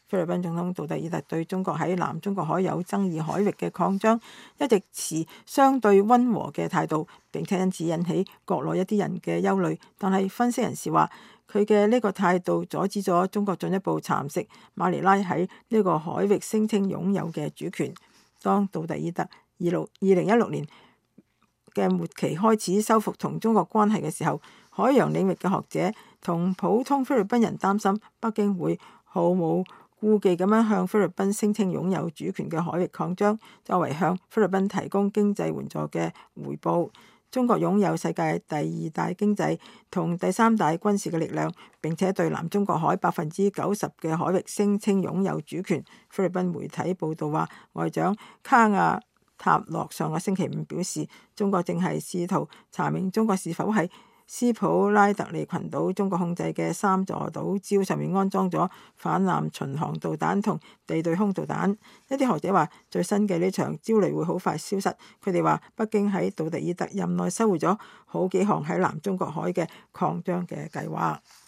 菲律賓總統杜特爾特對中國喺南中國海有爭議海域嘅擴張一直持相對溫和嘅態度，並且因此引起國內一啲人嘅憂慮。但係分析人士話，佢嘅呢個態度阻止咗中國進一步蠶食馬尼拉喺呢個海域聲稱擁有嘅主權。當杜特爾特2016年嘅末期開始修復同中國關係嘅時候，海洋領域嘅學者同普通菲律賓人擔心北京會毫無顧忌咁樣向菲律賓聲稱擁有主權嘅海域擴張，作為向菲律賓提供經濟援助嘅回報。中國擁有世界第2大經濟同第3大軍事嘅力量，並且對南中國海90%嘅海域聲稱擁有主權。菲律賓媒體報道話，外長卡亞塔諾上個星期五表示，中國正係試圖查明中國是否喺斯普拉特利群島中國控制嘅3座島礁上面安裝咗反艦巡航導彈同地對空導彈。一啲學者話，最新嘅呢場焦慮會好快消失。佢哋話，北京喺杜特爾特任內收回咗好幾項喺南中國海嘅擴張嘅計劃。